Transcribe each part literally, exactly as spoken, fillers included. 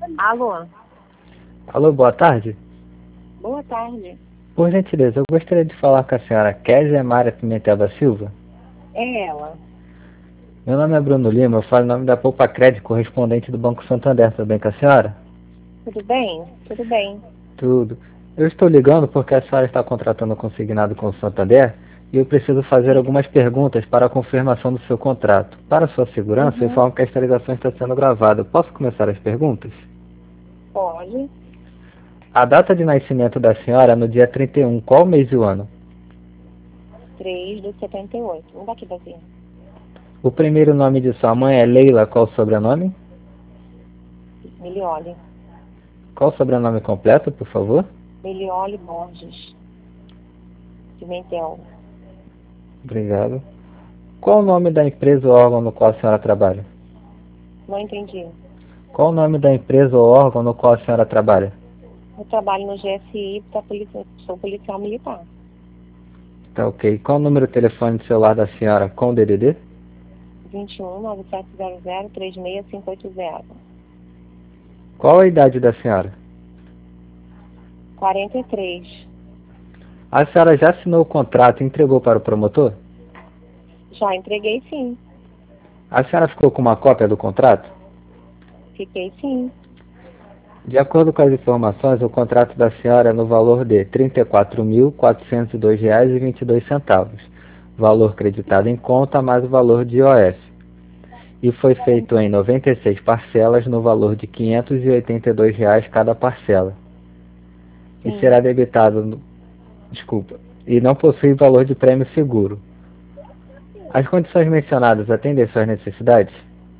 Alô, Alô, boa tarde. boa tarde. Por gentileza, eu gostaria de falar com a senhora Kézia Mara Pimentel da Silva. É ela. Meu nome é Bruno Lima, eu falo em nome da Poupa Crédito, correspondente do Banco Santander. Tudo bem com a senhora? Tudo bem? Tudo bem. Tudo. Eu estou ligando porque a senhora está contratando consignado com o Santander e eu preciso fazer Sim. algumas perguntas para a confirmação do seu contrato. Para sua segurança, eu Uhum. informo que esta ligação está sendo gravada. Posso começar as perguntas? Pode. A data de nascimento da senhora é no dia trinta e um, qual mês e o ano? três do setenta e oito. Um daqui daqui. O primeiro nome de sua mãe é Leila, qual o sobrenome? Milioli. Qual o sobrenome completo, por favor? Milioli Borges. Pimentel. Obrigado. Qual o nome da empresa ou órgão no qual a senhora trabalha? Não entendi. Qual o nome da empresa ou órgão no qual a senhora trabalha? Eu trabalho no G S I, pra polícia, sou policial militar. Tá ok. Qual o número de telefone de celular da senhora com o D D D? vinte e um, nove sete zero zero, três seis cinco oito zero. Qual a idade da senhora? quarenta e três. A senhora já assinou o contrato e entregou para o promotor? Já entreguei sim. A senhora ficou com uma cópia do contrato? Fiquei sim. De acordo com as informações, o contrato da senhora é no valor de trinta e quatro mil, quatrocentos e dois reais e vinte e dois centavos, valor creditado em conta mais o valor de I O F, e foi feito em noventa e seis parcelas no valor de quinhentos e oitenta e dois reais cada parcela, e Sim. será debitado, no, desculpa, e não possui valor de prêmio seguro. As condições mencionadas atendem suas necessidades?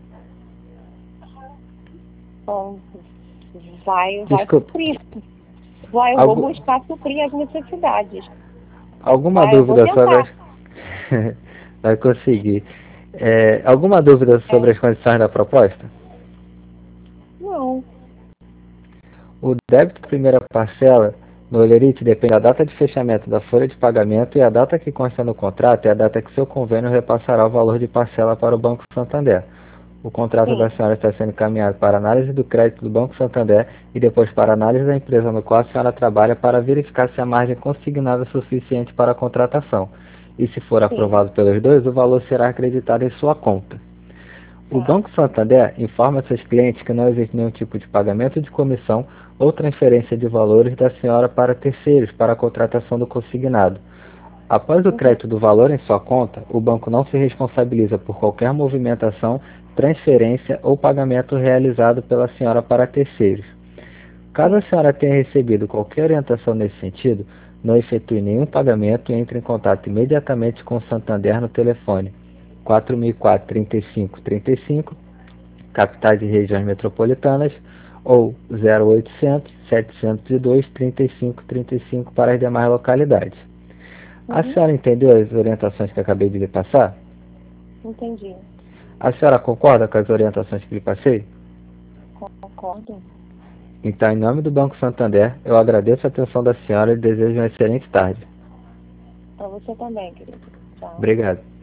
Bom, vai, vai Desculpa, suprir. Vai, eu vou algu, buscar suprir as necessidades. alguma Vai, eu vou dúvida sobre as... tentar. Vai conseguir. É, alguma dúvida sobre É. as condições da proposta? Não. O débito primeira parcela no Olerite depende da data de fechamento da folha de pagamento, e a data que consta no contrato é a data que seu convênio repassará o valor de parcela para o Banco Santander. O contrato da Sim. senhora está sendo encaminhado para análise do crédito do Banco Santander e depois para análise da empresa no qual a senhora trabalha, para verificar se a margem consignada é suficiente para a contratação. E se for Sim. aprovado pelos dois, o valor será acreditado em sua conta. O Tá. Banco Santander informa seus clientes que não existe nenhum tipo de pagamento de comissão ou transferência de valores da senhora para terceiros para a contratação do consignado. Após o Uhum. crédito do valor em sua conta, o banco não se responsabiliza por qualquer movimentação, transferência ou pagamento realizado pela senhora para terceiros. Caso a Sim. senhora tenha recebido qualquer orientação nesse sentido, não efetue nenhum pagamento e entre em contato imediatamente com o Santander no telefone quatro mil e quatro, trinta e cinco, trinta e cinco, capitais e regiões metropolitanas, ou zero oitocentos, setecentos e dois, trinta e cinco, trinta e cinco para as demais localidades. A Uhum. senhora entendeu as orientações que acabei de lhe passar? Entendi. A senhora concorda com as orientações que lhe passei? Concordo. Então, em nome do Banco Santander, eu agradeço a atenção da senhora e desejo uma excelente tarde. Para você também, querido. Tchau. Obrigado.